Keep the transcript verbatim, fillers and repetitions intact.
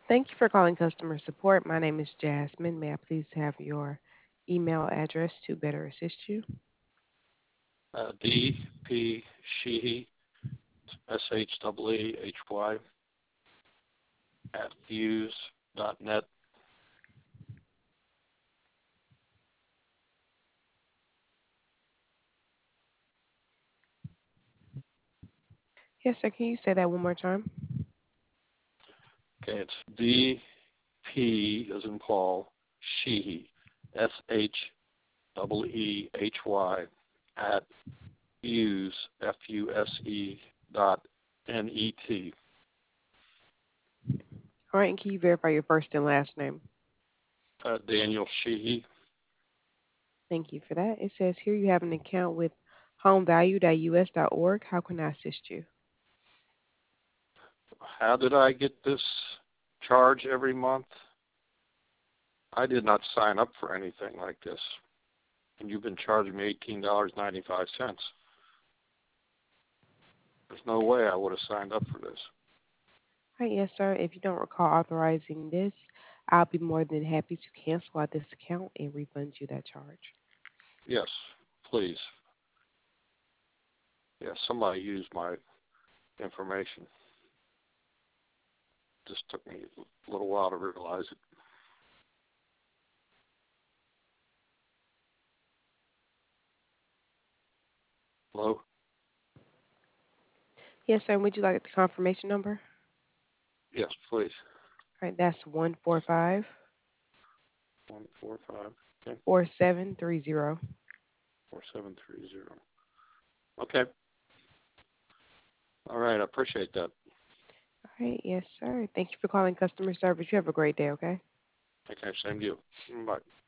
Thank you for calling customer support. My name is Jasmine. May I please have your email address to better assist you? Uh, D P Sheehy, S H E E H Y, at fuse dot net. Yes, sir. Can you say that one more time? Okay, it's D P as in Paul, Sheehy, S H E E H Y, at fuse, F U S E dot N E T. All right, and can you verify your first and last name? Uh, Daniel Sheehy. Thank you for that. It says here you have an account with homevalue dot U S dot org. How can I assist you? How did I get this charge every month? I did not sign up for anything like this. And you've been charging me eighteen dollars and ninety-five cents. There's no way I would have signed up for this. All right, yes, sir. If you don't recall authorizing this, I'll be more than happy to cancel out this account and refund you that charge. Yes, please. Yes, somebody used my information. Just took me a little while to realize it. Hello? Yes, sir. Would you like the confirmation number? Yes, please. All right, that's one four five One four five. Okay. four seven three zero. Four seven three zero. Okay. All right. I appreciate that. All right, yes, sir. Thank you for calling customer service. You have a great day, okay? Okay. Same to you. Bye.